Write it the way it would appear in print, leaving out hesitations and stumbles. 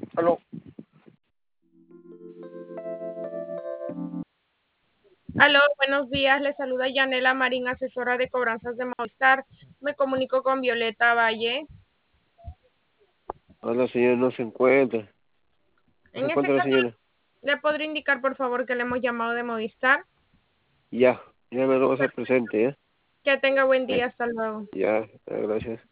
Aló. Aló, buenos días. Le saluda Yanela Marín, asesora de cobranzas de Movistar. Me comunico con Violeta Valle. La señora no se encuentra. ¿No se En ese encuentra la caso, señora? ¿le podría indicar, por favor, que le hemos llamado de Movistar? Ya me lo vas a hacer presente, ¿eh? Que tenga buen Eh, día. Hasta luego. Ya, gracias.